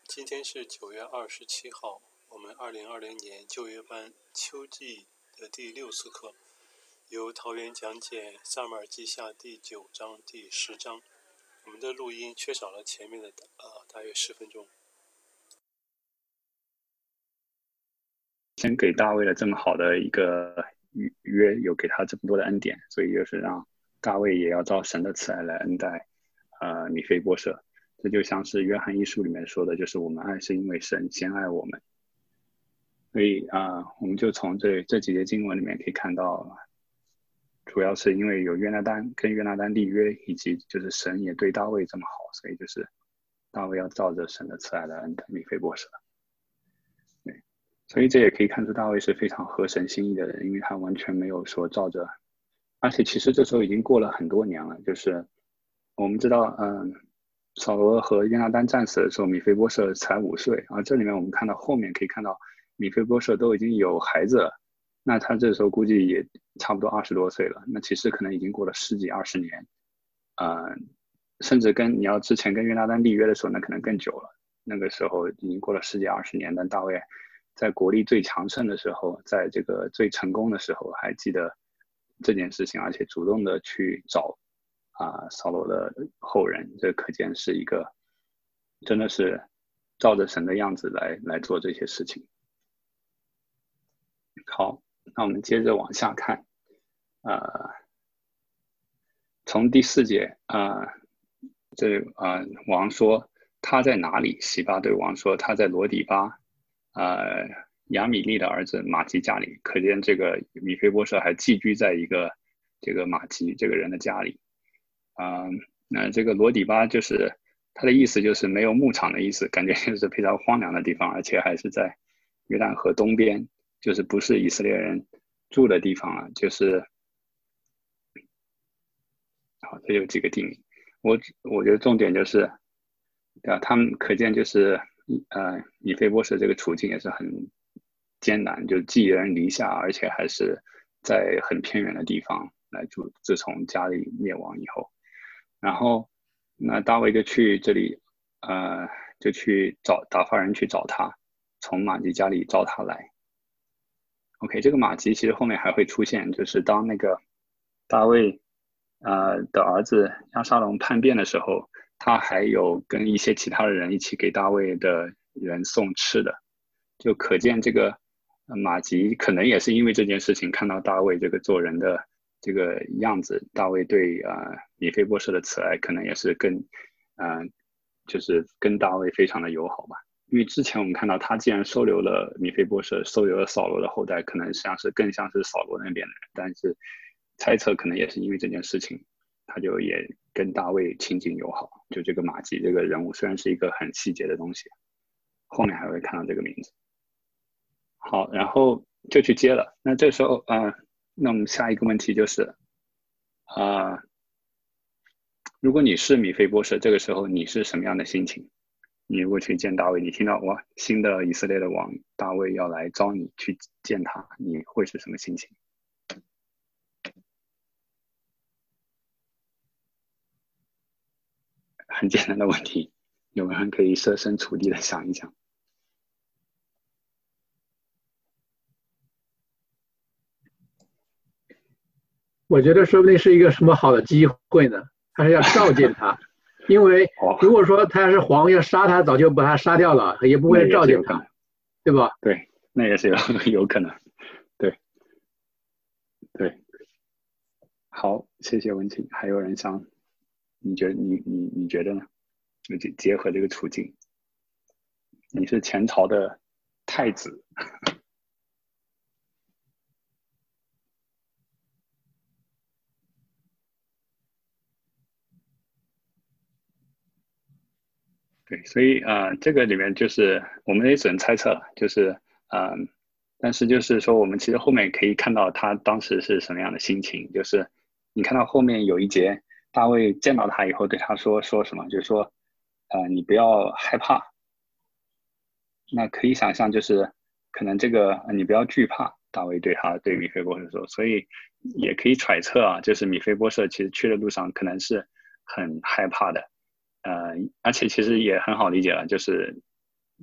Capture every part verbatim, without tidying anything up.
今天是九月二十七号，我们二零二零年就业班秋季的第六次课，由桃园讲解《撒母耳记下》第九章、第十章。我们的录音缺少了前面的呃大约十分钟。 先给大卫了这么好的一个约，有给他这么多的恩典，所以就是让大卫也要照神的慈爱来恩待呃米非波设。这就像是约翰一书里面说的，就是我们爱是因为神先爱我们。所以啊、呃，我们就从这这几节经文里面可以看到，主要是因为有约拿单跟约拿单立约，以及就是神也对大卫这么好，所以就是大卫要照着神的慈爱来恩待米非波设。对，所以这也可以看出大卫是非常合神心意的人，因为他完全没有说照着，而且其实这时候已经过了很多年了，就是我们知道，嗯。扫罗和约拿单战死的时候，米非波设才五岁，而这里面我们看到后面可以看到，米非波设都已经有孩子了，那他这时候估计也差不多二十多岁了，那其实可能已经过了十几二十年，呃，甚至跟你要之前跟约拿单立约的时候，那可能更久了，那个时候已经过了十几二十年，但大卫在国力最强盛的时候，在这个最成功的时候，还记得这件事情，而且主动的去找。啊，扫罗的后人，这可见是一个真的是照着神的样子来来做这些事情。好，那我们接着往下看，呃，从第四节啊、呃，这啊、呃、王说他在哪里？西巴对王说他在罗底巴，呃，亚米利的儿子马吉家里。可见这个米非波设还寄居在一个这个马吉这个人的家里。啊、呃，那这个罗底巴就是它的意思，就是没有牧场的意思，感觉就是非常荒凉的地方，而且还是在约旦河东边，就是不是以色列人住的地方了，就是好，这有几个地名，我我觉得重点就是，啊，他们可见就是呃，米非波设这个处境也是很艰难，就寄人篱下，而且还是在很偏远的地方来住，自从家里灭亡以后。然后，那大卫就去这里，呃，就去找打发人去找他，从马吉家里招他来。OK， 这个马吉其实后面还会出现，就是当那个大卫呃的儿子押沙龙叛变的时候，他还有跟一些其他的人一起给大卫的人送吃的，就可见这个马吉可能也是因为这件事情看到大卫这个做人的这个样子，大卫对啊、呃、米非波设的慈爱可能也是更嗯、呃、就是跟大卫非常的友好吧。因为之前我们看到他既然收留了米非波设，收留了扫罗的后代，可能像是更像是扫罗那边的人，但是猜测可能也是因为这件事情，他就也跟大卫亲近友好。就这个马吉这个人物虽然是一个很细节的东西，后面还会看到这个名字。好，然后就去接了。那这时候呃那我们下一个问题就是啊、呃，如果你是米非波设，这个时候你是什么样的心情？你如果去见大卫，你听到哇，新的以色列的王大卫要来招你去见他，你会是什么心情？很简单的问题，有没有人可以设身处地的想一想？ 我觉得说不定是一个什么好的机会呢，他是要召见他。因为如果说他是皇要杀他，早就把他杀掉了，也不会召见他，对吧？ 对，那也是有有可能，对，对。好，谢谢文晴。还有人想，你觉得你你你觉得呢？就结合这个处境，你是前朝的太子。对，所以呃，这个里面就是我们也只能猜测了，就是呃，但是就是说，我们其实后面可以看到他当时是什么样的心情，就是你看到后面有一节，大卫见到他以后对他说说什么，就是说，呃，你不要害怕。那可以想象，就是可能这个你不要惧怕，大卫对他对米非波设说，所以也可以揣测啊，就是米非波设其实去的路上可能是很害怕的。呃，而且其实也很好理解了，就是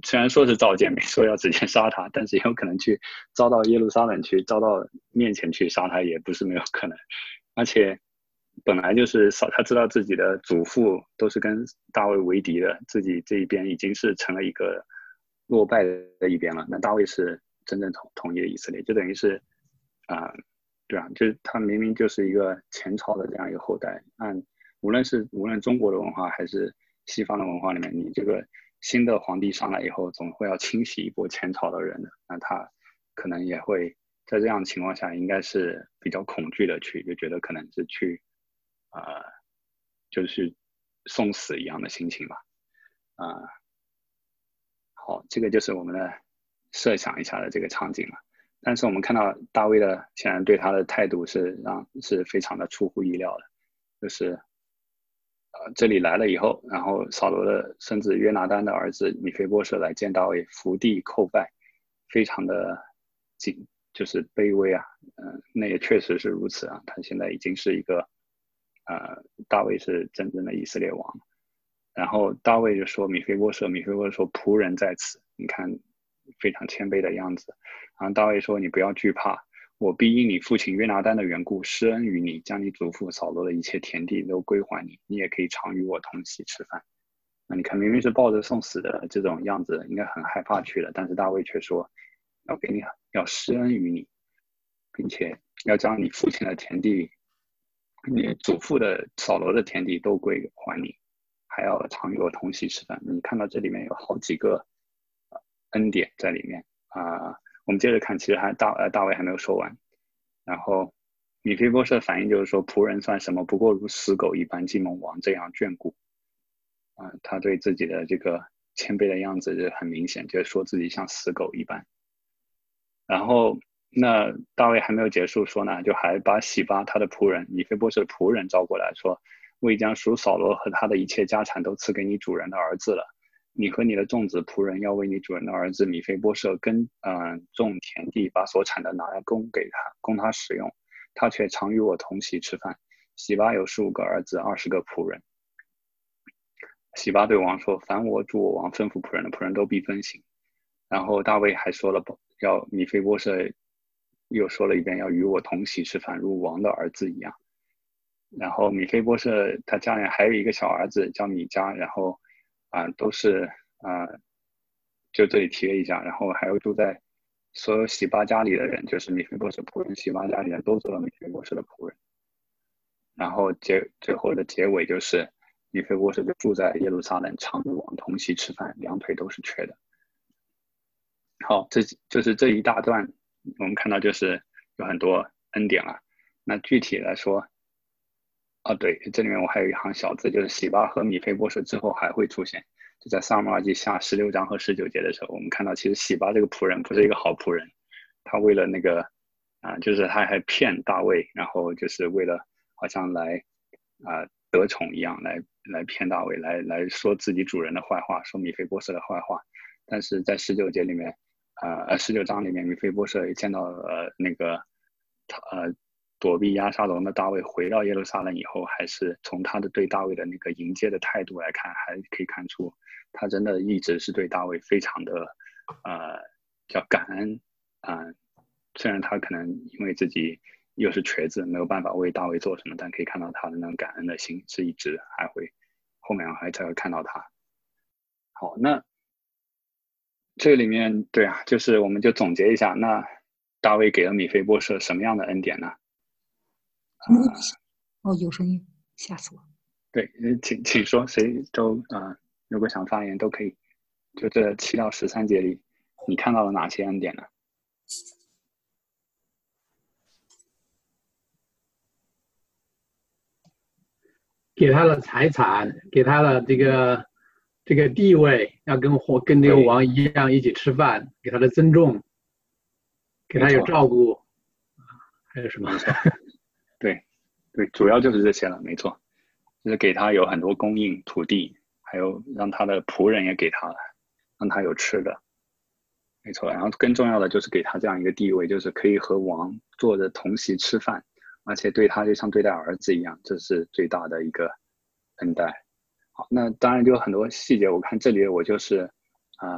虽然说是召见，没说要直接杀他，但是也有可能去招到耶路撒冷去，招到面前去杀他，也不是没有可能。而且本来就是他知道自己的祖父都是跟大卫为敌的，自己这一边已经是成了一个落败的一边了。那大卫是真正统统一的以色列，就等于是啊、呃，对啊，就是他明明就是一个前朝的这样一个后代。按无论是无论中国的文化还是西方的文化里面，你这个新的皇帝上来以后，总会要清洗一波前朝的人的，那他可能也会在这样的情况下，应该是比较恐惧的去，就觉得可能是去，呃，就是送死一样的心情吧，啊、呃，好，这个就是我们的设想一下的这个场景了。但是我们看到大卫的显然对他的态度是让是非常的出乎意料的，就是。呃，这里来了以后，然后扫罗的甚至约拿单的儿子米非波设来见大卫，伏地叩拜，非常的紧，就是卑微啊。嗯、呃，那也确实是如此啊。他现在已经是一个，呃，大卫是真正的以色列王。然后大卫就说米非波设，米非波设说仆人在此，你看非常谦卑的样子。然后大卫说你不要惧怕。我必因你父亲约拿单的缘故施恩于你，将你祖父扫罗的一切田地都归还你，你也可以常与我同席吃饭。那你看，明明是抱着送死的这种样子，应该很害怕去的，但是大卫却说要给你，要施恩于你，并且要将你父亲的田地，你祖父的扫罗的田地都归还你，还要常与我同席吃饭。你看到这里面有好几个恩典在里面啊。呃我们接着看，其实还大呃大卫还没有说完。然后米非波设反应就是说，仆人算什么？不过如死狗一般，既蒙王这样眷顾。啊、呃，他对自己的这个谦卑的样子就很明显，就是说自己像死狗一般。然后那大卫还没有结束说呢，就还把洗巴他的仆人米非波设的仆人招过来说，我已将属扫罗和他的一切家产都赐给你主人的儿子了。你和你的众子仆人要为你主人的儿子米非波设耕呃种田地，把所产的拿来供给他，供他使用。他却常与我同席吃饭。洗巴有十五个儿子，二十个仆人。洗巴对王说：“凡我主我王吩咐仆人的，仆人都必遵行。”然后大卫还说了，要米非波设又说了一遍，要与我同席吃饭，如王的儿子一样。然后米非波设他家里还有一个小儿子叫米迦，然后。啊、呃，都是啊、呃，就这里提了一下，然后还有住在所有洗巴家里的人，就是米非波设仆人，洗巴家里人都做了米非波设的仆人。然后结最后的结尾就是米非波设就住在耶路撒冷，常与王同席吃饭，两腿都是瘸的。好，这就是这一大段，我们看到就是有很多恩典了。那具体来说。哦，对，这里面我还有一行小字，就是洗巴和米非波设之后还会出现，就在撒母耳记下十六章和十九节的时候，我们看到其实洗巴这个仆人不是一个好仆人，他为了那个啊、呃，就是他还骗大卫，然后就是为了好像来啊、呃、得宠一样来来骗大卫，来来说自己主人的坏话，说米非波设的坏话，但是在十九节里面，呃十九章里面，米非波设也见到呃那个呃。躲避押沙龙的大卫回到耶路撒冷以后，还是从他的对大卫的那个迎接的态度来看，还可以看出他真的一直是对大卫非常的呃叫感恩啊、呃。虽然他可能因为自己又是瘸子，没有办法为大卫做什么，但可以看到他的那种感恩的心是一直还会后面还才会看到他。好，那这里面对啊，就是我们就总结一下，那大卫给了米非波设什么样的恩典呢？ 嗯、哦，有声音，吓死我！ 对，请请说，谁都啊、呃，如果想发言都可以。就这七到十三节里，你看到了哪些恩典呢？ 给他的财产，给他的这个这个地位，要跟活跟这个王一样一起吃饭，给他的尊重，给他有照顾，还有什么？ 对，对，主要就是这些了，没错，就是给他有很多供应土地，还有让他的仆人也给他了，让他有吃的，没错。然后更重要的就是给他这样一个地位，就是可以和王坐着同席吃饭，而且对他就像对待儿子一样，这是最大的一个恩待。好，那当然就有很多细节，我看这里我就是，嗯、呃，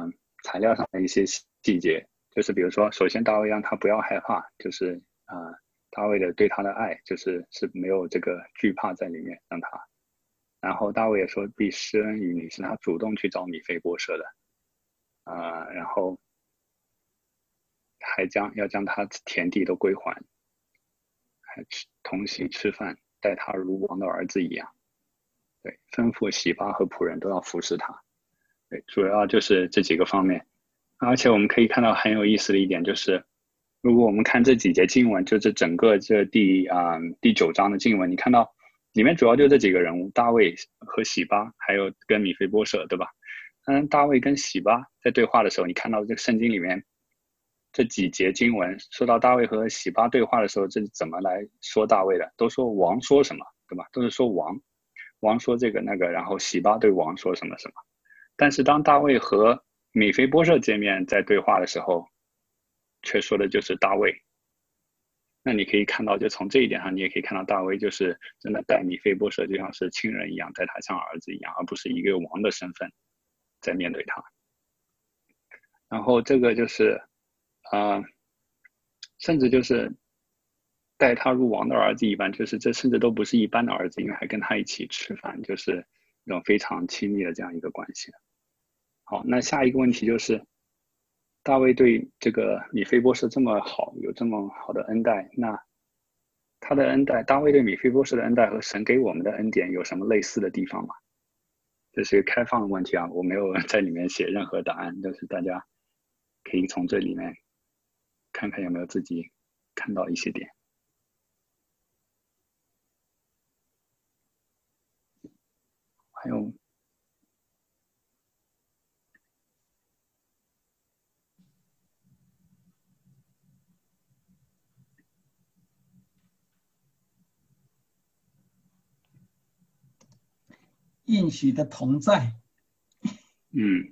材料上的一些细节，就是比如说，首先大卫让他不要害怕，就是啊、呃，大卫的对他的爱就是是没有这个惧怕在里面，让他。然后大卫也说必施恩于你，是他主动去找米非波设的，啊、呃，然后还将要将他田地都归还，还吃同席吃饭，待他如王的儿子一样。对，吩咐洗巴和仆人都要服侍他。对，主要就是这几个方面。而且我们可以看到很有意思的一点就是，如果我们看这几节经文，就这整个这第啊、呃、第九章的经文，你看到里面主要就这几个人物，大卫和洗巴，还有跟米非波设，对吧？嗯，大卫跟洗巴在对话的时候，你看到这个圣经里面这几节经文说到大卫和洗巴对话的时候，这是怎么来说大卫的？都说王说什么，对吧？都是说王，王说这个那个，然后洗巴对王说什么什么。但是当大卫和米非波设见面在对话的时候，却说的就是大卫。那你可以看到，就从这一点上，你也可以看到大卫就是真的待米非波设就像是亲人一样，待他像儿子一样，而不是一个王的身份在面对他。然后这个就是呃，甚至就是待他如王的儿子一般，就是这甚至都不是一般的儿子，因为还跟他一起吃饭，就是一种非常亲密的这样一个关系。好，那下一个问题就是，大卫对这个米非波设这么好，有这么好的恩待，那他的恩待，大卫对米非波设的恩待和神给我们的恩典有什么类似的地方吗？这是一个开放的问题啊，我没有在里面写任何答案，就是大家可以从这里面看看有没有自己看到一些点。还有应许的同在。 嗯，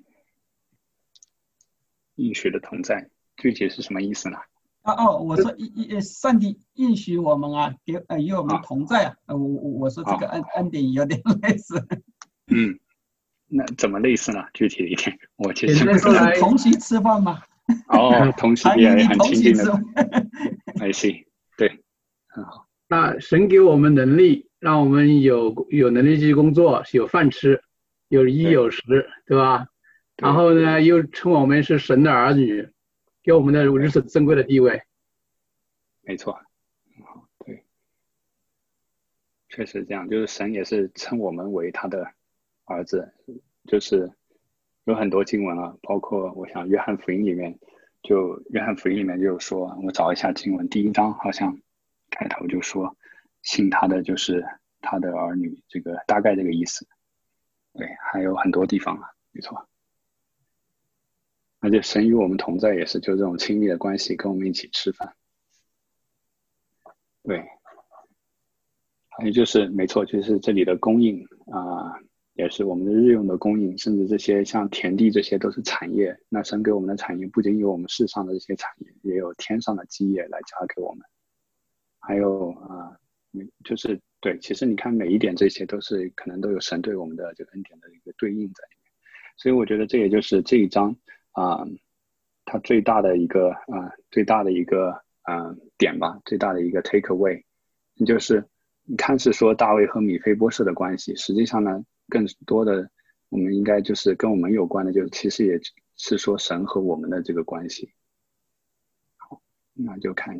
应许的同在具体是什么意思呢？ 啊哦，我说一一上帝应许我们啊，给呃与我们同在啊，呃、我我说这个恩、啊、恩典有点类似。嗯， 那怎么类似呢？具体一点，我其实不是同席吃饭吗？ 哦，同席也很亲近的。I see， 对，很好。 那神给我们能力，让我们有有能力去工作，有饭吃，有衣有食， 对, 对吧？对，然后呢，又称我们是神的儿女，给我们的如此珍贵的地位。 没错，对，确实这样，就是神也是称我们为他的儿子，就是有很多经文啊，包括我想约翰福音里面，就约翰福音里面就有说，我找一下经文，第一章好像开头就说，信他的就是他的儿女，这个大概这个意思。对，还有很多地方啊，没错。而且神与我们同在也是就这种亲密的关系，跟我们一起吃饭。对，还有就是没错，就是这里的供应啊、呃，也是我们的日用的供应，甚至这些像田地这些都是产业。那神给我们的产业不仅有我们世上的这些产业，也有天上的基业来加给我们。还有啊、呃，就是对，其实你看每一点这些都是可能都有神对我们的这个恩典的一个对应在里面。所以我觉得这也就是这一章啊、呃，它最大的一个啊、呃，最大的一个啊、呃、点吧，最大的一个 take away， 就是你看是说大卫和米非波设的关系，实际上呢，更多的我们应该就是跟我们有关的，就是其实也是说神和我们的这个关系。好，那就看。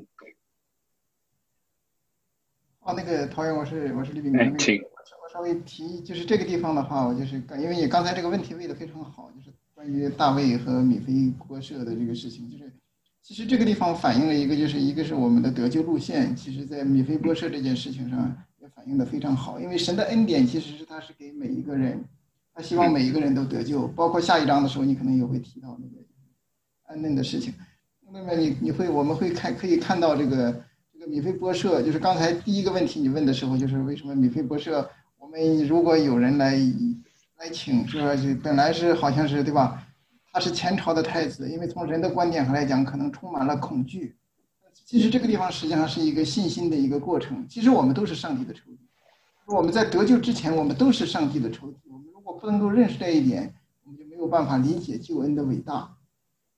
哦，那个陶源，我是我是李炳明。 哎，请。 我稍微提，就是这个地方的话，我就是因为你刚才这个问题问得非常好，就是关于大卫和米非波设的这个事情，就是其实这个地方反映了一个，就是一个是我们的得救路线，其实在米非波设这件事情上也反映得非常好，因为神的恩典其实是他是给每一个人，他希望每一个人都得救，包括下一章的时候你可能也会提到那个安嫩的事情。那么你你会我们会看可以看到这个。这个米非波设，就是刚才第一个问题你问的时候，就是为什么米非波设，我们如果有人来来请，是吧？本来是好像是对吧？他是前朝的太子，因为从人的观点上来讲，可能充满了恐惧。其实这个地方实际上是一个信心的一个过程。其实我们都是上帝的仇敌，我们在得救之前，我们都是上帝的仇敌。我们如果不能够认识这一点，我们就没有办法理解救恩的伟大。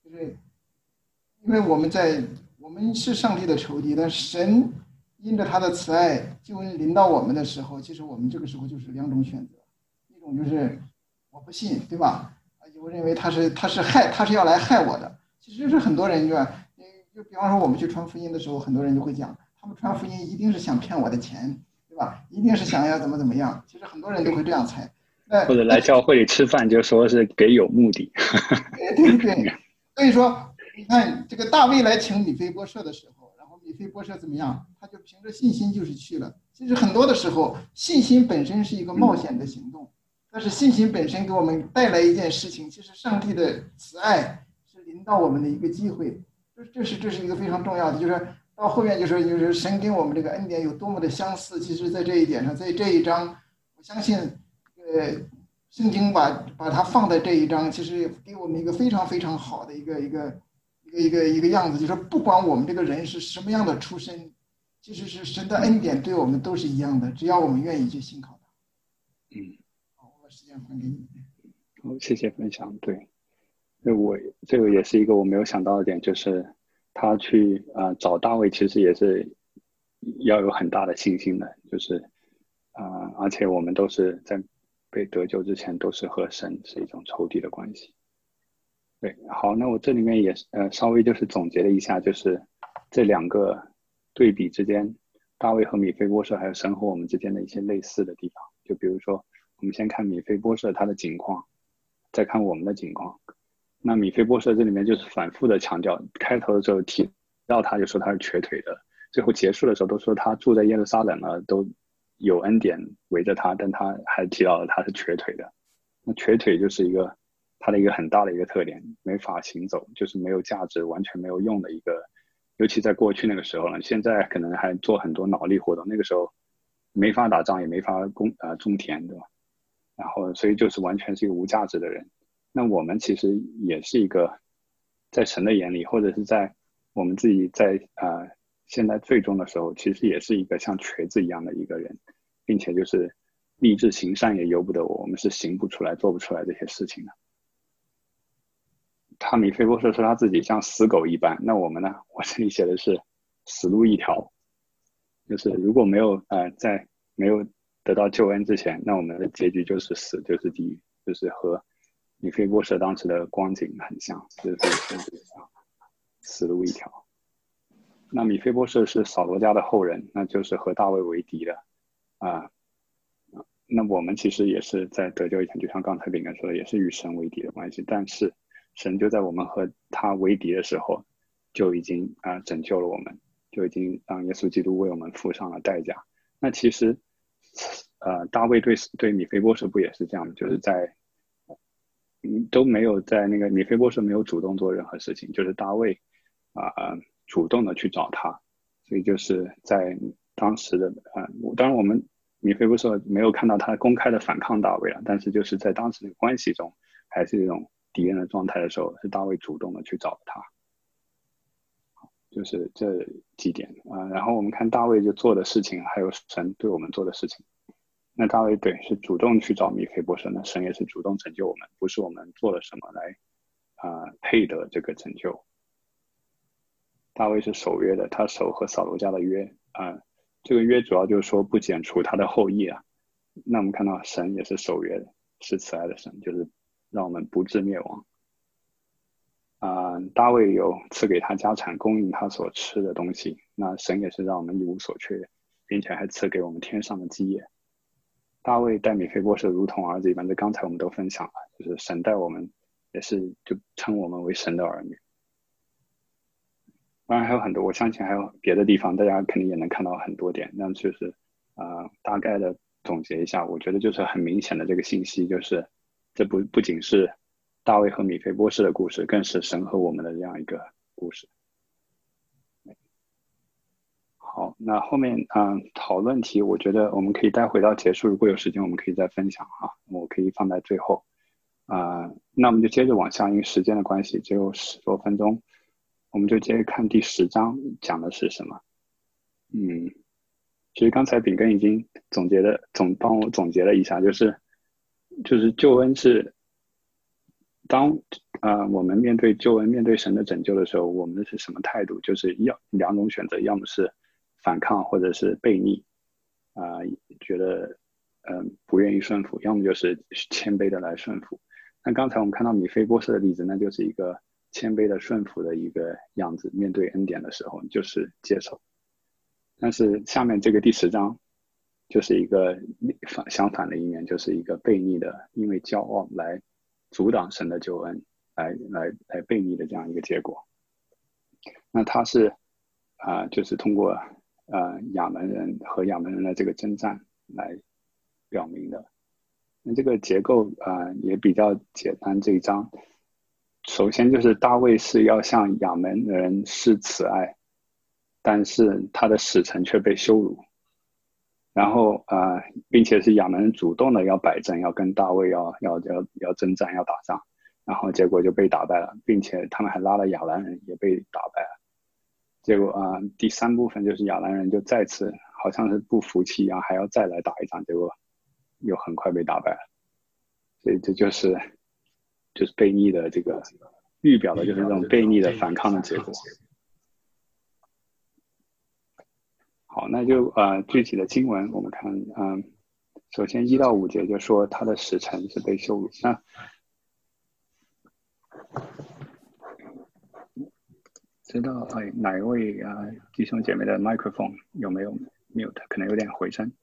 就是因为我们在我们是上帝的仇敌，但神因着他的慈爱救恩临到我们的时候，其实我们这个时候就是两种选择，一种就是我不信，对吧？我认为他是他是害他是要来害我的。其实就是很多人对吧？就比方说我们去传福音的时候，很多人就会讲，他们传福音一定是想骗我的钱，对吧？一定是想要怎么怎么样。其实很多人都会这样猜。 或者来教会里吃饭就说是给有目的。 对对对，所以说你看这个大卫来请米非波设的时候，然后米非波设怎么样？他就凭着信心就是去了。其实很多的时候，信心本身是一个冒险的行动，但是信心本身给我们带来一件事情，其实上帝的慈爱是临到我们的一个机会。这这是这是一个非常重要的，就是到后面就是就是神跟我们这个恩典有多么的相似。其实在这一点上，在这一章，我相信。呃，圣经把把它放在这一章，其实给我们一个非常非常好的一个一个一个一个一个样子，就是不管我们这个人是什么样的出身，其实是神的恩典对我们都是一样的，只要我们愿意去信靠他。 嗯， 好，我把时间还给你。 好，谢谢分享。对，那我这个也是一个我没有想到的点，就是他去啊、呃、找大卫，其实也是要有很大的信心的，就是啊、呃，而且我们都是在被得救之前都是和神是一种仇敌的关系。对，好，那我这里面也呃稍微就是总结了一下，就是这两个对比之间，大卫和米非波设还有神和我们之间的一些类似的地方。就比如说，我们先看米非波设他的情况，再看我们的情况。那米非波设这里面就是反复的强调，开头的时候提到他就说他是瘸腿的，最后结束的时候都说他住在耶路撒冷了，都有恩典围着他，但他还提到了他是瘸腿的。那瘸腿就是一个他的一个很大的一个特点，没法行走，就是没有价值，完全没有用的一个。尤其在过去那个时候呢，现在可能还做很多脑力活动，那个时候没法打仗，也没法工呃种田，对吧？然后所以就是完全是一个无价值的人。那我们其实也是一个在神的眼里，或者是在我们自己在呃现在最终的时候，其实也是一个像瘸子一样的一个人，并且就是立志行善也由不得我，我们是行不出来做不出来这些事情的。他米非波设说他自己像死狗一般，那我们呢？我这里写的是死路一条，就是如果没有呃在没有得到救恩之前，那我们的结局就是死，就是地狱，就是和米非波设当时的光景很像，就是死路一条。那米非波设是扫罗家的后人，那就是和大卫为敌的啊、呃。那我们其实也是在得救以前，就像刚才炳哥说的，也是与神为敌的关系。但是神就在我们和他为敌的时候，就已经啊、呃、拯救了我们，就已经让耶稣基督为我们付上了代价。那其实，呃，大卫对对米非波设不也是这样的？就是在嗯都没有在那个米非波设没有主动做任何事情，就是大卫啊。呃主动的去找他，所以就是在当时的呃，当然我们米非波设没有看到他公开的反抗大卫了，但是就是在当时的关系中，还是一种敌人的状态的时候，是大卫主动的去找他，就是这几点啊、呃。然后我们看大卫就做的事情，还有神对我们做的事情。那大卫对是主动去找米非波设，那神也是主动拯救我们，不是我们做了什么来啊、呃、配得这个拯救。大卫是守约的，他守和扫罗家的约啊、呃，这个约主要就是说不剪除他的后裔啊。那我们看到神也是守约的，是慈爱的神，就是让我们不致灭亡。啊、呃，大卫有赐给他家产，供应他所吃的东西。那神也是让我们一无所缺，并且还赐给我们天上的基业。大卫待米非波设如同儿子一般，这刚才我们都分享了，就是神待我们也是就称我们为神的儿女。当然还有很多，我相信还有别的地方，大家肯定也能看到很多点。那就是呃，大概的总结一下，我觉得就是很明显的这个信息，就是这不不仅是大卫和米非波设的故事，更是神和我们的这样一个故事。好，那后面嗯、呃、讨论题，我觉得我们可以待会到结束，如果有时间我们可以再分享啊，我可以放在最后啊、呃。那我们就接着往下，因为时间的关系只有十多分钟。我们就接着看第十章讲的是什么。嗯，其实刚才炳根已经总结的总帮我总结了一下，就是就是救恩是当呃，我们面对救恩、面对神的拯救的时候，我们是什么态度？就是要两种选择，要么是反抗，或者是悖逆，啊、呃，觉得嗯、呃、不愿意顺服，要么就是谦卑的来顺服。那刚才我们看到米非波设的例子，那就是一个谦卑的顺服的一个样子，面对恩典的时候就是接受。但是下面这个第十章就是一个反相反的一面，就是一个悖逆的，因为骄傲来阻挡神的救恩，来来来悖逆的这样一个结果。那他是啊、呃，就是通过呃亚门人和亚门人的这个征战来表明的。那这个结构啊、呃、也比较简单。这一章首先就是大卫是要向亚门人施慈爱，但是他的使臣却被羞辱。然后啊、呃，并且是亚门人主动的要摆阵，要跟大卫要要要要征战，要打仗，然后结果就被打败了，并且他们还拉了亚兰人也被打败了。结果啊、呃，第三部分就是亚兰人就再次好像是不服气一样，还要再来打一场，结果又很快被打败了。所以这就是就是悖逆的这个预表的，就是这种悖逆的反抗的结果。好，那就呃具体的经文我们看，嗯、呃，首先一到五节就说他的使臣是被羞辱。那知道哎哪一位啊、呃、弟兄姐妹的麦克风有没有 mute？ 可能有点回声。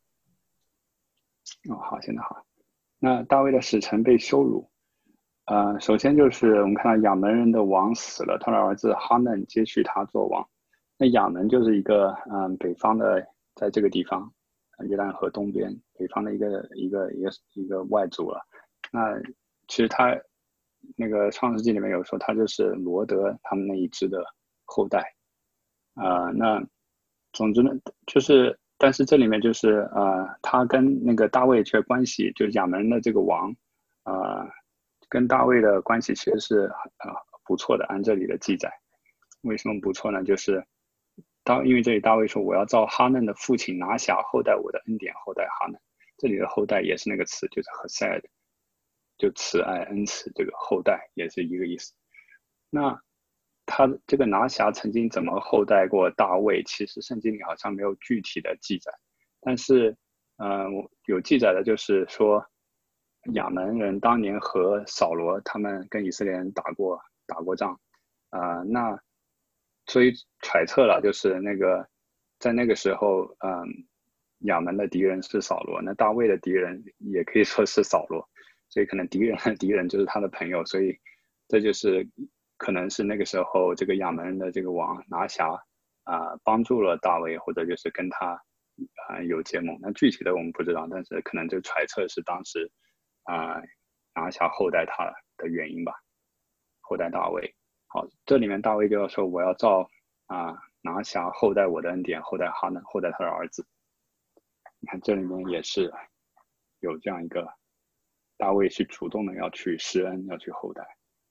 哦，好，现在好。那大卫的使臣被羞辱，呃，首先就是我们看到亚门人的王死了，他的儿子哈嫩接续他做王。那亚门就是一个嗯、呃、北方的，在这个地方，约旦河东边北方的一个一个一个一个外族了。那其实他那个创世纪里面有说，他就是罗德他们那一支的后代。啊、呃，那总之呢，就是但是这里面就是呃，他跟那个大卫却关系，就是亚门的这个王，呃，跟大卫的关系其实是呃不错的，按这里的记载。为什么不错呢？就是当因为这里大卫说我要照哈嫩的父亲拿辖后代我的恩典后代哈嫩，这里的后代也是那个词，就是 Hesed， 就慈爱恩慈，这个后代也是一个意思。那他这个拿辖曾经怎么后代过大卫，其实圣经里好像没有具体的记载，但是呃有记载的就是说亚门人当年和扫罗他们跟以色列人打过打过仗啊、呃，那所以揣测了，就是那个在那个时候，嗯，亚门的敌人是扫罗，那大卫的敌人也可以说是扫罗，所以可能敌人的敌人就是他的朋友，所以这就是可能是那个时候这个亚门人的这个王拿辖啊、呃、帮助了大卫，或者就是跟他啊、呃、有结盟。那具体的我们不知道，但是可能就揣测是当时啊、呃、拿辖后代他的原因吧，后代大卫。好，这里面大卫就要说我要照啊、呃、拿辖后代我的恩典，后代哈嫩，后代他的儿子。你看这里面也是有这样一个大卫是主动的要去施恩，要去后代。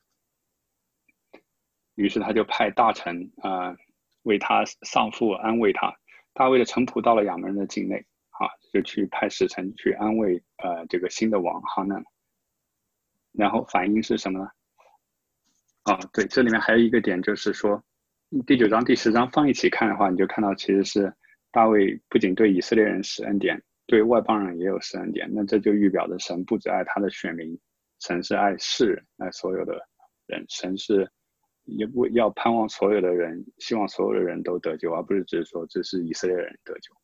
于是他就派大臣啊、呃、为他丧父安慰他。大卫的臣仆到了亚门人的境内啊，就去派使臣去安慰呃这个新的王哈嫩。然后反应是什么呢？啊，对，这里面还有一个点就是说，第九章、第十章放一起看的话，你就看到其实是大卫不仅对以色列人施恩典，对外邦人也有施恩典。那这就预表着神不只爱他的选民，神是爱世人，爱所有的人。神是也不要盼望所有的人，希望所有的人都得救，而不是只是说只是以色列人得救。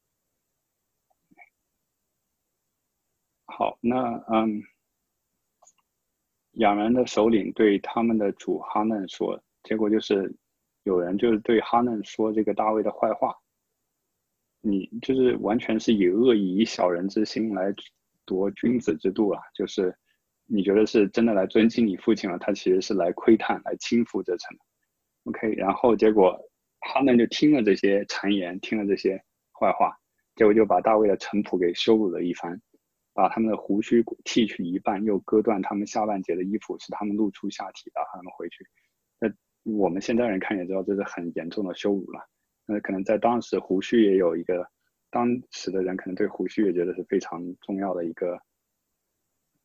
好，那嗯。亚门的首领对他们的主哈嫩说，结果就是有人就是对哈嫩说这个大卫的坏话，你就是完全是以恶意以小人之心来夺君子之度了，就是你觉得是真的来尊敬你父亲了，他其实是来窥探来倾覆这城。 OK， 然后结果哈嫩就听了这些谗言，听了这些坏话，结果就把大卫的臣仆给羞辱了一番，把他们的胡须剃去一半，又割断他们下半截的衣服，使他们露出下体，然后他们回去。那我们现代人看也知道这是很严重的羞辱了。那可能在当时胡须也有一个，当时的人可能对胡须也觉得是非常重要的一个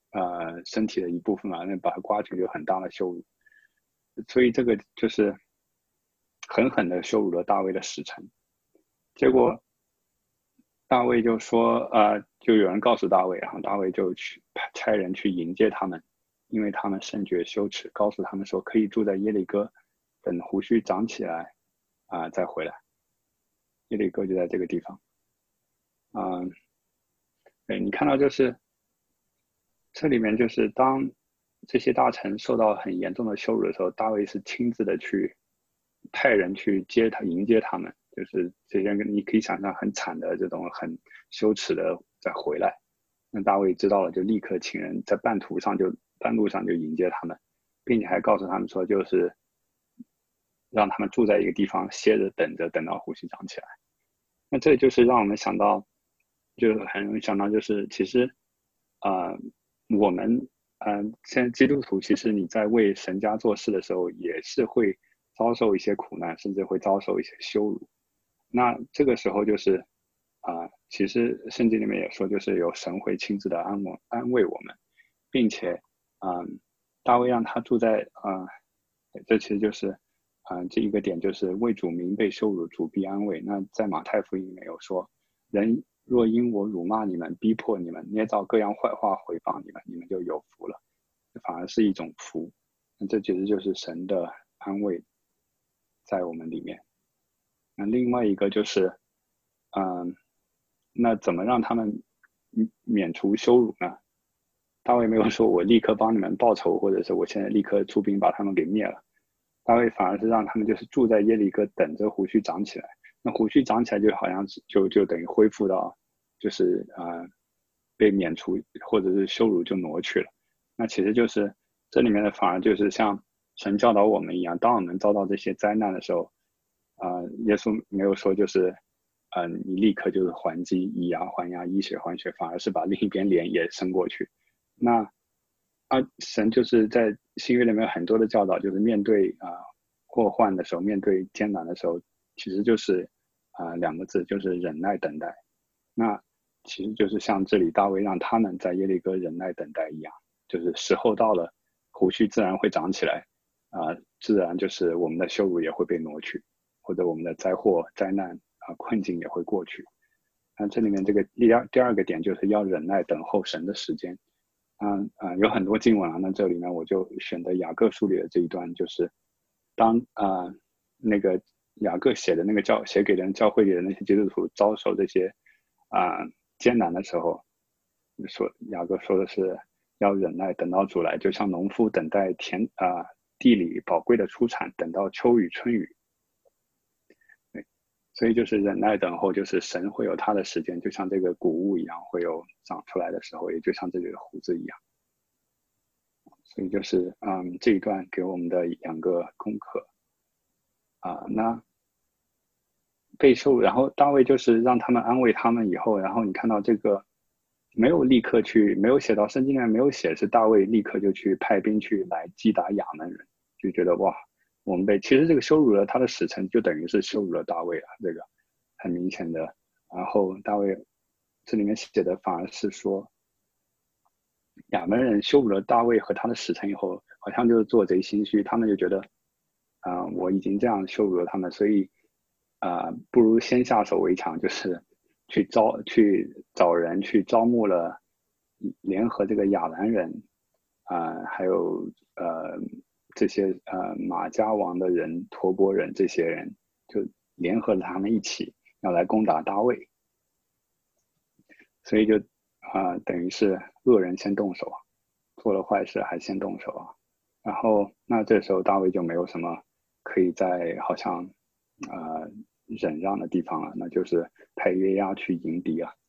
呃身体的一部分嘛，那把他刮去就很大的羞辱。所以这个就是狠狠的羞辱了大卫的使臣。结果大卫就说呃，就有人告诉大卫，然后大卫就去差人去迎接他们，因为他们甚觉羞耻，告诉他们说可以住在耶利哥，等胡须长起来啊、呃、再回来。耶利哥就在这个地方。嗯，对，你看到就是这里面就是当这些大臣受到很严重的羞辱的时候，大卫是亲自的去派人去接他迎接他们，就是这些你可以想象很惨的这种很羞耻的再回来。那大卫知道了，就立刻请人在半途上就半路上就迎接他们，并且还告诉他们说，就是让他们住在一个地方歇着等着，等到胡须长起来。那这就是让我们想到，就很容易想到，就是其实，呃，我们呃，现在基督徒其实你在为神家做事的时候，也是会遭受一些苦难，甚至会遭受一些羞辱。那这个时候就是啊、呃，其实圣经里面也说，就是有神会亲自的安慰安慰我们，并且嗯、呃，大卫让他住在啊、呃，这其实就是啊、呃，这一个点就是为主名被羞辱，主必安慰。那在马太福音里面有说，人若因我辱骂你们，逼迫你们，捏造各样坏话回谤你们，你们就有福了，反而是一种福。那这其实就是神的安慰在我们里面。那另外一个就是，嗯，那怎么让他们免除羞辱呢？大卫没有说我立刻帮你们报仇，或者是我现在立刻出兵把他们给灭了。大卫反而是让他们就是住在耶利哥，等着胡须长起来。那胡须长起来就好像就就等于恢复到，就是呃被免除或者是羞辱就挪去了。那其实就是这里面的反而就是像神教导我们一样，当我们遭到这些灾难的时候，呃，耶稣没有说就是，呃，你立刻就是还击，以牙还牙，以血还血，反而是把另一边脸也伸过去。那啊，神就是在新约里面有很多的教导，就是面对啊、呃、祸患的时候，面对艰难的时候，其实就是啊、呃、两个字，就是忍耐等待。那其实就是像这里大卫让他们在耶利哥忍耐等待一样，就是时候到了，胡须自然会长起来，啊、呃，自然就是我们的羞辱也会被挪去，或者我们的灾祸灾难啊、呃、困境也会过去。那这里面这个第二第二个点就是要忍耐等候神的时间。嗯啊、呃，有很多经文啊，那这里呢我就选择雅各书里的这一段，就是当啊、呃、那个雅各写的那个教写给人教会里的那些基督徒遭受这些啊、呃、艰难的时候，说雅各说的是要忍耐，等到主来，就像农夫等待田啊、呃、地里宝贵的出产，等到秋雨春雨。对，所以就是忍耐等候，就是神会有他的时间，就像这个谷物一样，会有长出来的时候，也就像这里的胡子一样。所以就是嗯这一段给我们的两个功课啊、呃，那被受，然后大卫就是让他们安慰他们以后，然后你看到这个没有立刻去，没有写到圣经里面没有写是大卫立刻就去派兵去来击打亚门人，就觉得哇，我们被其实这个羞辱了他的使臣，就等于是羞辱了大卫啊，这个很明显的。然后大卫这里面写的反而是说，亚门人羞辱了大卫和他的使臣以后，好像就是做贼心虚，他们就觉得啊、呃，我已经这样羞辱了他们，所以啊、呃，不如先下手为强，就是去招去找人去招募了，联合这个亚兰人啊、呃，还有呃这些呃马加王的人、陀伯人这些人，就联合了他们一起要来攻打大卫，所以就啊、呃、等于是恶人先动手，做了坏事还先动手啊。然后那这时候大卫就没有什么可以在好像呃忍让的地方了，那就是派约押去迎敌啊。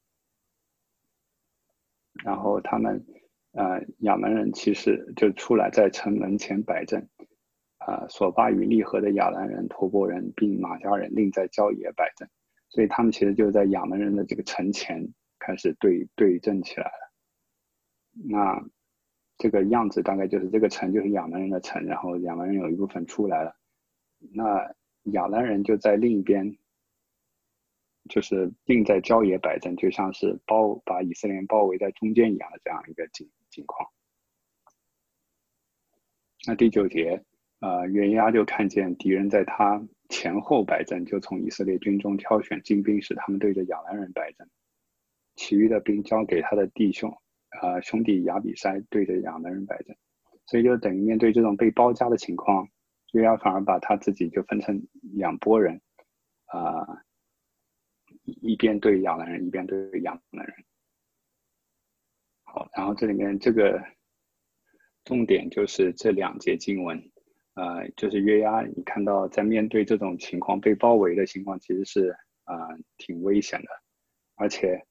然后他们呃亚门人其实就出来在城门前摆阵，啊、呃、索巴与利河的亚兰人、陀伯人并马加人另在郊野摆阵，所以他们其实就在亚门人的这个城前开始对对阵起来了。那这个样子大概就是这个城就是亚门人的城，然后亚门人有一部分出来了，那亚兰人就在另一边，就是另在郊野摆阵，就像是包把以色列人包围在中间一样的这样一个景情况。那第九节，呃，约押就看见敌人在他前后摆阵，就从以色列军中挑选精兵，使他们对着亚兰人摆阵。其余的兵交给他的弟兄，呃，兄弟亚比筛对着亚兰人摆阵。所以就等于面对这种被包夹的情况，约押反而把他自己就分成两拨人，啊、呃，一边对亚兰人，一边对亚兰人。好，然后这里面这个重点就是这两节经文，呃，就是约押，你看到在面对这种情况被包围的情况，其实是啊、呃、挺危险的，而且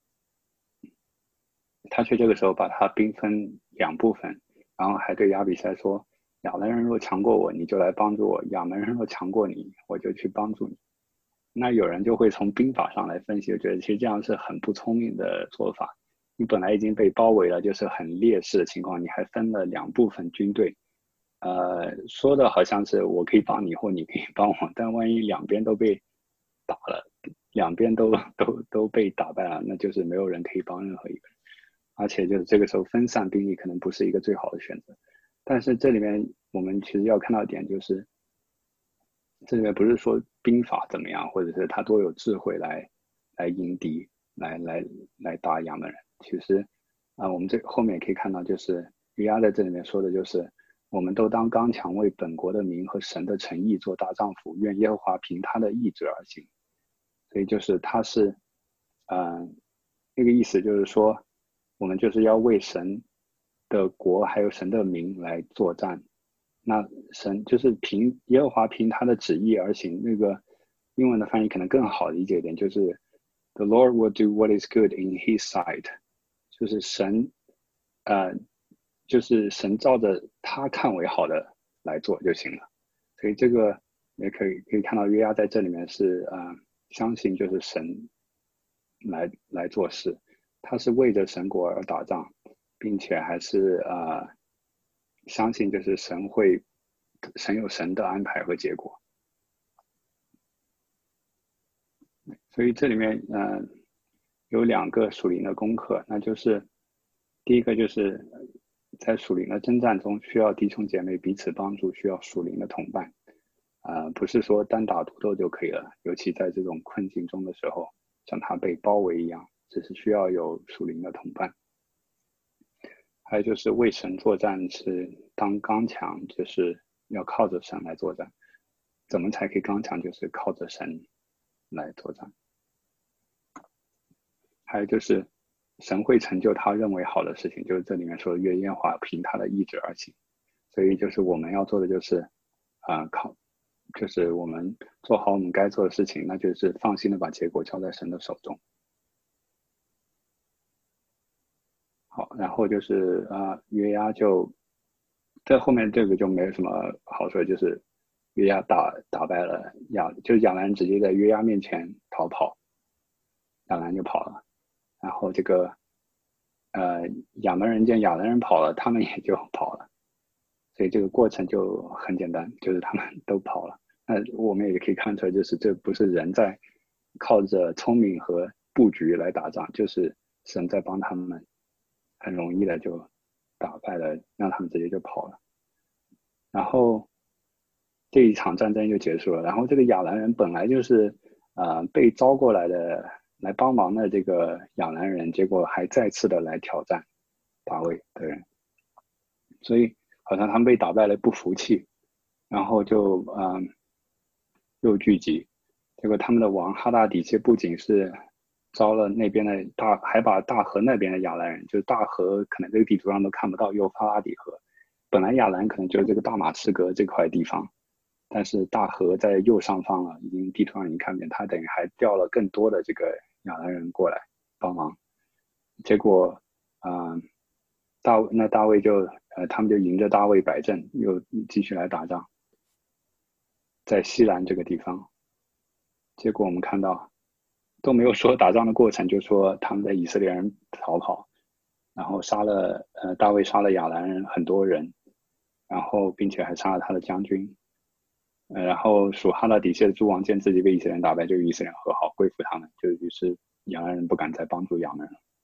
他却这个时候把他兵分两部分，然后还对亚比筛说：亚兰人若强过我，你就来帮助我；亚兰人若强过你，我就去帮助你。那有人就会从兵法上来分析，我觉得其实这样是很不聪明的做法。你本来已经被包围了，就是很劣势的情况，你还分了两部分军队，呃，说的好像是我可以帮你或你可以帮我，但万一两边都被打了，两边都都都被打败了，那就是没有人可以帮任何一个人，而且就是这个时候分散兵力可能不是一个最好的选择。但是这里面我们其实要看到一点，就是这里面不是说兵法怎么样，或者是他多有智慧来来迎敌，来来来打亚门人。其实啊、呃，我们这后面也可以看到，就是约押在这里面说的就是，我们都当刚强，为本国的名和神的诚意做大丈夫，愿耶和华凭他的意志而行。所以就是他是，呃，那个意思就是说，我们就是要为神的国还有神的名来作战。那神就是凭耶和华凭他的旨意而行。那个英文的翻译可能更好理解一点，就是 The Lord will do what is good in His sight， 就是神，呃，就是神照着他看为好的来做就行了。所以这个也可以可以看到约押在这里面是呃相信就是神来来做事，他是为着神国而打仗，并且还是呃相信就是神会神有神的安排和结果。所以这里面呃有两个属灵的功课，那就是第一个就是在属灵的征战中需要弟兄姐妹彼此帮助，需要属灵的同伴，呃不是说单打独斗就可以了，尤其在这种困境中的时候，像他被包围一样，只是需要有属灵的同伴。还有就是为神作战是当刚强，就是要靠着神来作战。怎么才可以刚强？就是靠着神来作战。还有就是神会成就他认为好的事情，就是这里面说的愿耶和华凭他的意志而行。所以就是我们要做的就是呃靠就是我们做好我们该做的事情，那就是放心的把结果交在神的手中。好，然后就是啊、呃，约押就在后面这个就没有什么好说，就是约押打打败了亚，就是亚兰直接在约押面前逃跑，亚兰就跑了，然后这个呃亚门人见亚兰人跑了，他们也就跑了，所以这个过程就很简单，就是他们都跑了。那我们也可以看出来，就是这不是人在靠着聪明和布局来打仗，就是神在帮他们。很容易的就打败了，让他们直接就跑了。然后这一场战争就结束了。然后这个亚兰人本来就是呃被招过来的来帮忙的这个亚兰人，结果还再次的来挑战大卫的人，所以好像他们被打败了不服气，然后就嗯、呃、又聚集。结果他们的王哈大底其实不仅是招了那边的大，还把大河那边的亚兰人，就是大河可能这个地图上都看不到幼发拉底河，本来亚兰可能就是这个大马士革这块地方，但是大河在右上方了，已经地图上已经看不见，他等于还调了更多的这个亚兰人过来帮忙。结果啊、呃，大那大卫就呃他们就迎着大卫摆阵，又继续来打仗，在西兰这个地方。结果我们看到都没有说打仗的过程，就说他们的以色列人逃跑，然后杀了呃大卫杀了亚兰人很多人，然后并且还杀了他的将军，呃然后属哈大底谢的诸王见自己被以色列人打败，就与以色列人和好，归服他们，就于是亚兰人不敢再帮助亚门人。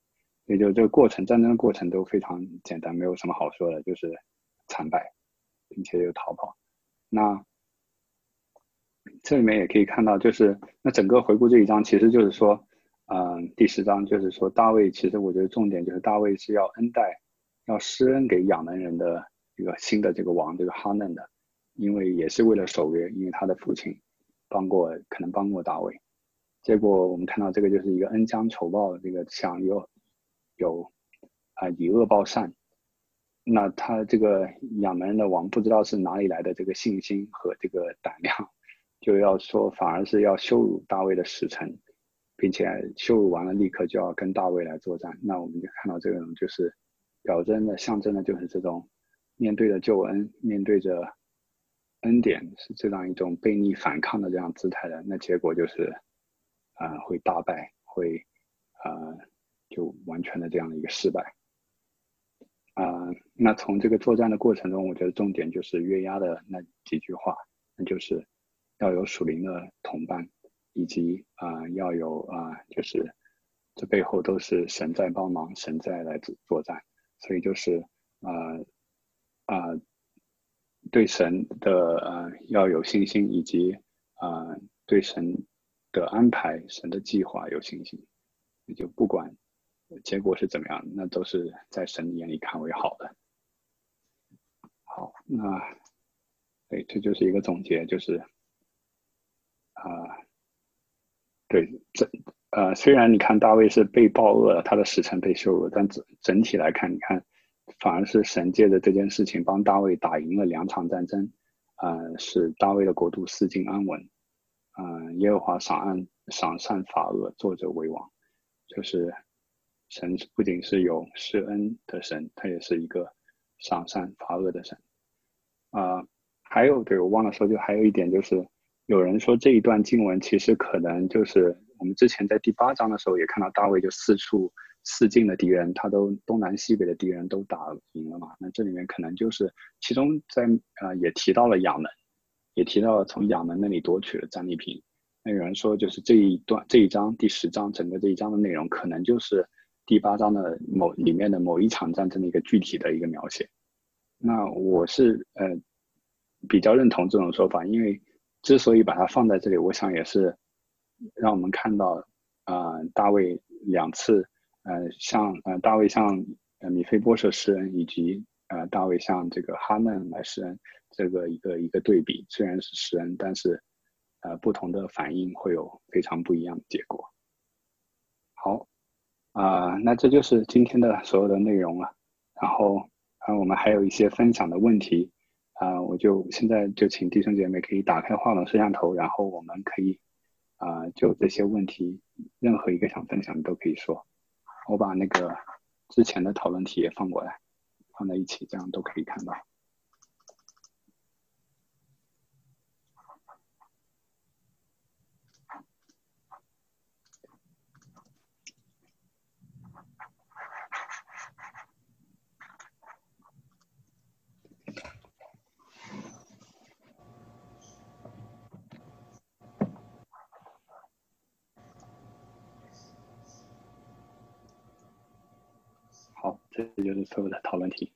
也就这个过程，战争的过程都非常简单，没有什么好说的，就是惨败，并且又逃跑。那这里面也可以看到，就是那整个回顾这一章，其实就是说，嗯、呃，第十章就是说大卫，其实我觉得重点就是大卫是要恩待，要施恩给亚门人的一个新的这个王，这个哈嫩的，因为也是为了守约，因为他的父亲帮过，可能帮过大卫。结果我们看到这个就是一个恩将仇报，这个想有有啊、呃、以恶报善。那他这个亚门人的王不知道是哪里来的这个信心和这个胆量，就要说反而是要羞辱大卫的使臣，并且羞辱完了立刻就要跟大卫来作战。那我们就看到这种就是表征的象征的就是这种面对着救恩，面对着恩典，是这样一种悖逆反抗的这样姿态的，那结果就是呃会大败，会呃就完全的这样的一个失败。啊、呃，那从这个作战的过程中，我觉得重点就是约押的那几句话，那就是要有属灵的同伴，以及啊、呃、要有啊、呃、就是这背后都是神在帮忙，神在来作战，所以就是啊啊、呃呃、对神的呃要有信心，以及啊、呃、对神的安排、神的计划有信心，也就不管结果是怎么样，那都是在神眼里看为好的。好，那对，这就是一个总结，就是啊、呃，对，这呃，虽然你看大卫是被暴恶了，他的使臣被羞辱，但整整体来看，你看反而是神借着这件事情帮大卫打赢了两场战争，呃，使大卫的国度四境安稳，呃，耶和华赏善赏善罚恶，作者为王，就是神不仅是有施恩的神，他也是一个赏善罚恶的神。啊、呃，还有对我忘了说，就还有一点就是，有人说这一段经文其实可能就是我们之前在第八章的时候也看到大卫就四处四境的敌人，他都东南西北的敌人都打赢了嘛。那这里面可能就是其中在啊、呃、也提到了亚门，也提到了从亚门那里夺取了战利品。那有人说就是这一段这一章第十章整个这一章的内容可能就是第八章的某里面的某一场战争的一个具体的一个描写。那我是呃比较认同这种说法，因为之所以把它放在这里，我想也是让我们看到啊、呃、大卫两次呃向呃大卫向呃米非波设施恩，以及呃大卫向这个哈嫩来施恩，这个一个一个对比，虽然是施恩，但是呃不同的反应会有非常不一样的结果。好啊、呃，那这就是今天的所有的内容了。然后啊、呃，我们还有一些分享的问题啊、呃，我就现在就请弟兄姐妹可以打开话筒摄像头，然后我们可以啊、呃、就这些问题，任何一个想分享的都可以说。我把那个之前的讨论题也放过来，放在一起，这样都可以看到。好，这就是所有的讨论题。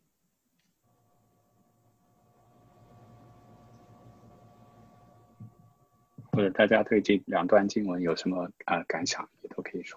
或者大家对这两段经文有什么啊、呃、感想，也都可以说。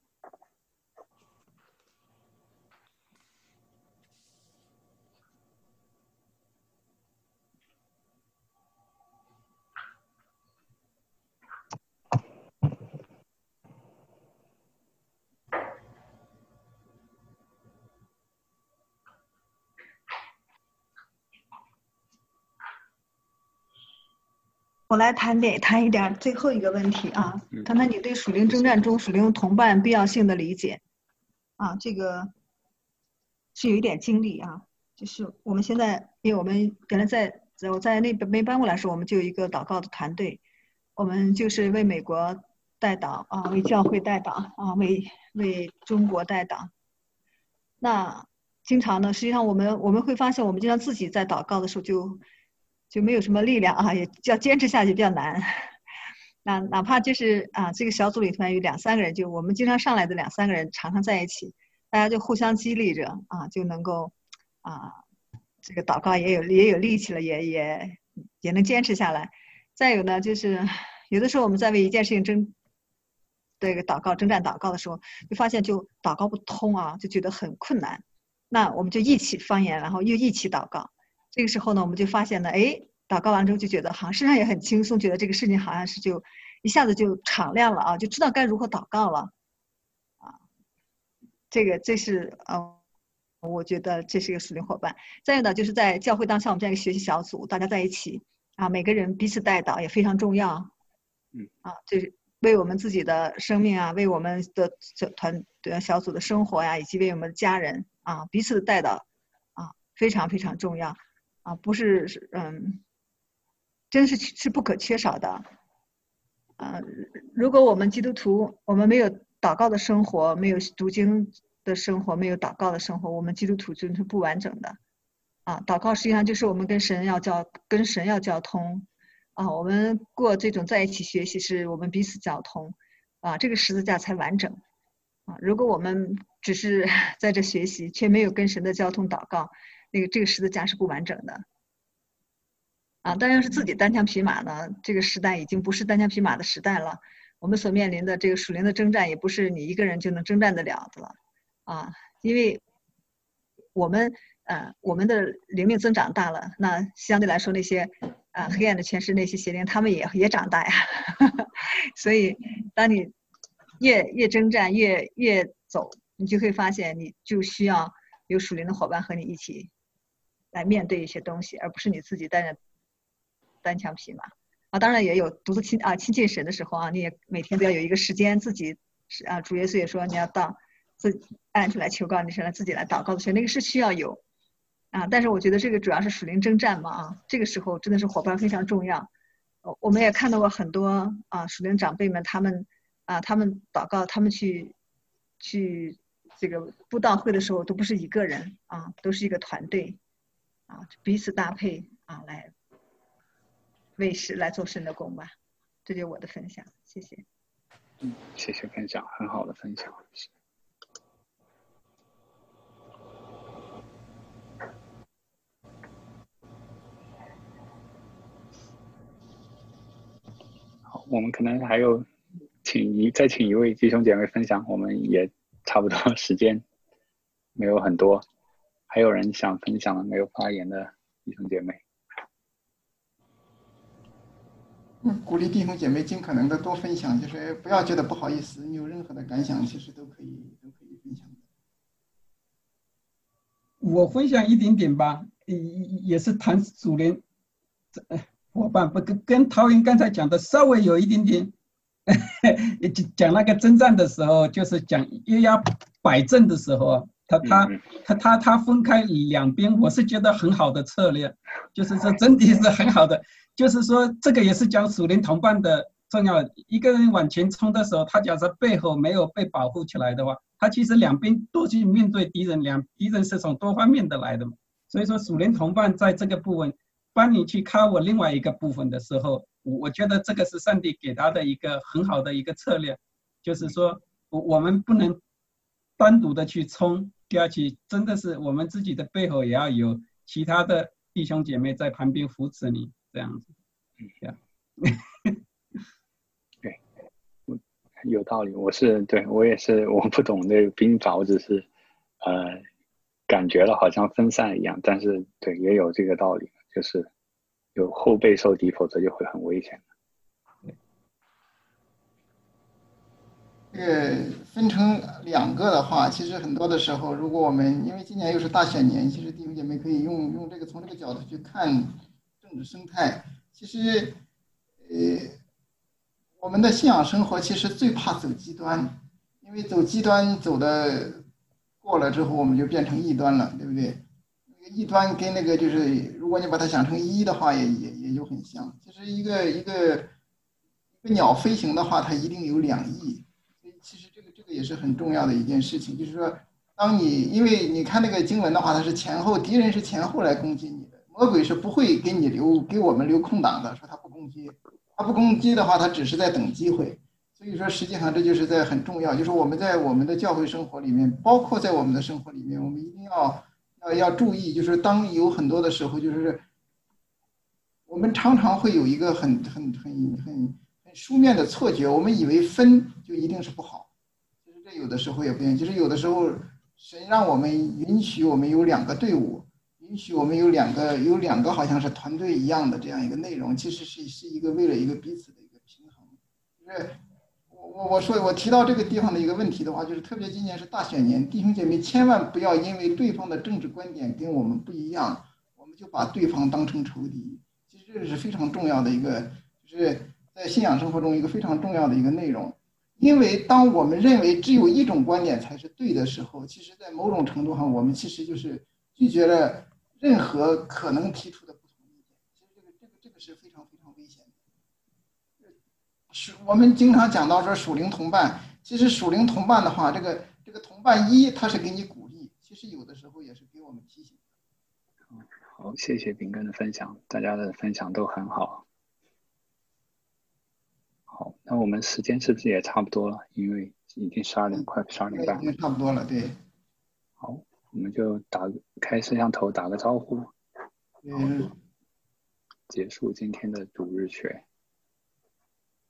我来谈点谈一点最后一个问题啊，谈谈你对属灵征战中属灵同伴必要性的理解啊，这个是有一点经历啊，就是我们现在因为我们原来在我在那边没搬过来的时候，我们就有一个祷告的团队，我们就是为美国代祷啊，为教会代祷啊，为为中国代祷。那经常呢，实际上我们我们会发现，我们经常自己在祷告的时候就。就没有什么力量啊，也要坚持下去比较难。那哪怕就是啊，这个小组里头有两三个人，就我们经常上来的两三个人，常常在一起， 大家就互相激励着啊，就能够啊，这个祷告也有也有力气了，也也也能坚持下来。再有呢，就是有的时候我们在为一件事情争这个祷告征战祷告的时候，就发现就祷告不通啊，就觉得很困难。那我们就一起方言，然后又一起祷告。这个时候呢，我们就发现呢，哎，祷告完之后就觉得好像身上也很轻松，觉得这个事情好像是就一下子就敞亮了啊，就知道该如何祷告了啊。这个这是呃，我觉得这是一个属灵伙伴。再有呢，就是在教会当下我们这样一个学习小组，大家在一起啊，每个人彼此带祷也非常重要。 嗯啊，这是为我们自己的生命啊，为我们的团队小组的生活呀、啊，以及为我们的家人啊，彼此的带祷啊，非常非常重要啊，不是嗯，真是是不可缺少的。啊，如果我们基督徒我们没有祷告的生活，没有读经的生活，没有祷告的生活，我们基督徒真是不完整的。啊，祷告实际上就是我们跟神要交跟神要交通。啊，我们过这种在一起学习，是我们彼此交通，啊，这个十字架才完整。啊，如果我们只是在这学习，却没有跟神的交通祷告，那个这个十字架是不完整的。啊，但要是自己单枪匹马呢，这个时代已经不是单枪匹马的时代了。我们所面临的这个属灵的征战，也不是你一个人就能征战得了的了。啊，因为我们呃我们的灵命增长大了，那相对来说那些。啊，黑暗的权势那些邪灵，他们也也长大呀。所以，当你越越征战，越越走，你就会发现，你就需要有属灵的伙伴和你一起来面对一些东西，而不是你自己单人单枪匹马。啊，当然也有独自亲啊亲近神的时候啊，你也每天都要有一个时间自己啊，主耶稣也说你要到自己按出来求告你神来自己来祷告的时候，那个是需要有。啊，但是我觉得这个主要是属灵征战嘛啊，这个时候真的是伙伴非常重要。我们也看到过很多啊属灵长辈们，他们啊他们祷告，他们去去这个布道会的时候，都不是一个人啊，都是一个团队啊，彼此搭配啊，来为神来做神的工吧。这就是我的分享，谢谢。 嗯，谢谢分享，很好的分享。我们可能还有请一再请一位弟兄姐妹分享，我们也差不多时间没有很多，还有人想分享没有发言的弟兄姐妹？ 鼓励弟兄姐妹尽可能的多分享，就是不要觉得不好意思，你有任何的感想，其实都可以都可以分享。 我分享一点点吧，也是谈属灵伙伴，不跟跟陶云刚才讲的稍微有一点点，讲那个征战的时候，就是讲约押摆阵的时候，他他他他他分开两边，我是觉得很好的策略，就是说真的是很好的，就是说这个也是讲属灵同伴的重要。一个人往前冲的时候，他假设背后没有被保护起来的话，他其实两边都去面对敌人，两敌人是从多方面的来的嘛。所以说属灵同伴在这个部分帮你去 cover 另外一个部分的时候，我觉得这个是上帝给他的一个很好的一个策略，就是说我们不能单独的去冲，就要去真的是我们自己的背后也要有其他的弟兄姐妹在旁边扶持你，这样子。 对，有道理。我是对我也是，我不懂这个兵法，我只是呃感觉了好像分散一样，但是对也有这个道理，就是有后背受敌，否则就会很危险。 这个分成两个的话，其实很多的时候，如果我们因为今年又是大选年，其实弟兄姐妹可以用用这个从这个角度去看政治生态。其实，呃，我们的信仰生活其实最怕走极端，因为走极端走的过了之后，我们就变成异端了，对不对？那个异端跟那个就是，如果你把它想成一的话，也也也就很像。其实一个一个一个鸟飞行的话，它一定有两翼。其实这个这个也是很重要的一件事情，就是说，当你因为你看那个经文的话，它是前后，敌人是前后来攻击你的，魔鬼是不会给你留给我们留空档的，说他不攻击，他不攻击的话，他只是在等机会。 所以说，实际上这就是在很重要，就是我们在我们的教会生活里面，包括在我们的生活里面，我们一定要要要注意，就是当有很多的时候，就是我们常常会有一个很很很很很书面的错觉，我们以为分就一定是不好，其实这有的时候也不一样，就是有的时候神让我们允许我们有两个队伍，允许我们有两个有两个好像是团队一样的这样一个内容，其实是是一个为了一个彼此的一个平衡，就是我我说我提到这个地方的一个问题的话，就是特别今年是大选年，弟兄姐妹千万不要因为对方的政治观点跟我们不一样，我们就把对方当成仇敌。其实这个是非常重要的一个，就是在信仰生活中一个非常重要的一个内容。因为当我们认为只有一种观点才是对的时候，其实在某种程度上，我们其实就是拒绝了任何可能提出的不同意见。其实这个这个这个是非常非常危险的。是我们经常讲到说属灵同伴，其实属灵同伴的话，这个这个同伴一他是给你鼓励，其实有的时候也是给我们提醒。 好，谢谢炳根的分享，大家的分享都很好。好，那我们时间是不是也差不多了？因为已经十二点，快十二点半了。 已经差不多了，对。 好，我们就打开摄像头打个招呼， 嗯， 结束今天的主日学。